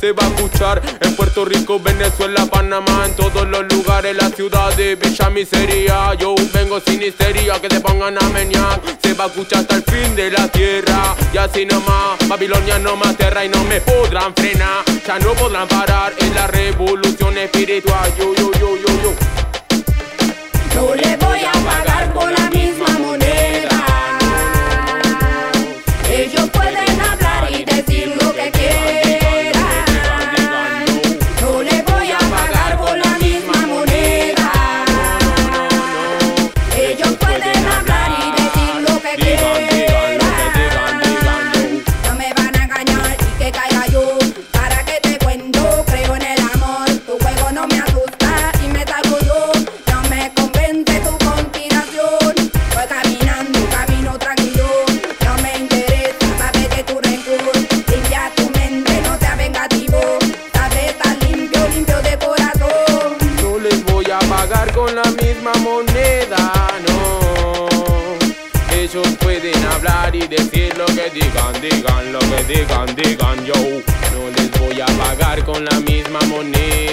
se va a escuchar en Puerto Rico, Venezuela, Panamá, en todos los lugares, la ciudad de Villa Miseria. Yo vengo sin histeria, que te pongan a menear. Se va a escuchar hasta el fin de la tierra. Y así nomás, Babilonia no me aterra y no me podrán frenar. Ya no podrán parar en la revolución espiritual. Yo. No le voy a pagar con la misma moneda. Ellos pueden hablar y decir lo que quieran. No le voy a pagar con la misma moneda. Ellos pueden hablar y decir lo que quieran. No me van a engañar y que caiga yo. Para que te cuento, creo en el amor. Tu juego no me asusta y me salgo yo. No me convence tu conspiración. Voy caminando, camino tranquilo. No me interesa saber de tu rencor. Limpia tu mente, no seas vengativo. Sabes estar limpio, limpio de corazón. No les voy a pagar con la misma moneda, no. Ellos pueden hablar y decir lo que digan lo que digan, yo. No les voy a pagar con la misma moneda.